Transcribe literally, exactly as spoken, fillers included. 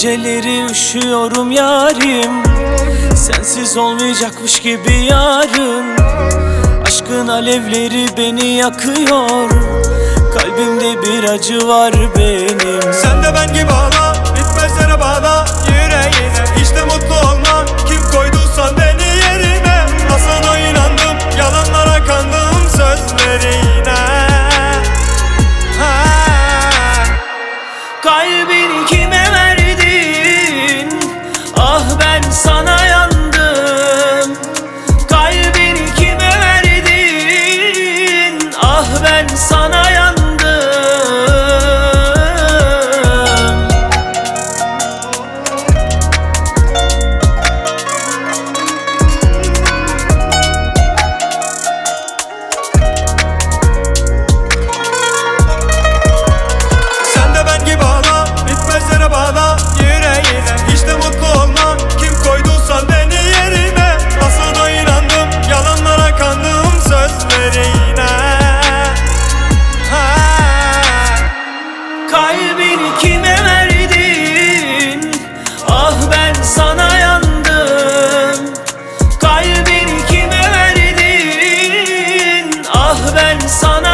Geceleri üşüyorum yarim, sensiz olmayacakmış gibi yarın. Aşkın alevleri beni yakıyor, kalbimde bir acı var benim. Sen de ben gibi ağla, bitmez yere bağla yüreğine. İşte mutlu olma, kim koyduysan beni yerine. Sana inandım, yalanlara kandım sözlerine. Ha. Kalbini kime verdin? Ah ben sana yandım. Kalbini kime verdin? Ah ben sana yandım. Sen de ben gibi ağla, bitmez yere bağla yüreğine. İşte mutlu olma, kim koyduysan beni yerine. Sana inandım, yalanlara kandım sözlerine. Ha. Kalbini kime verdin? Ah ben sana yandım. Kalbini kime verdin? Ah ben sana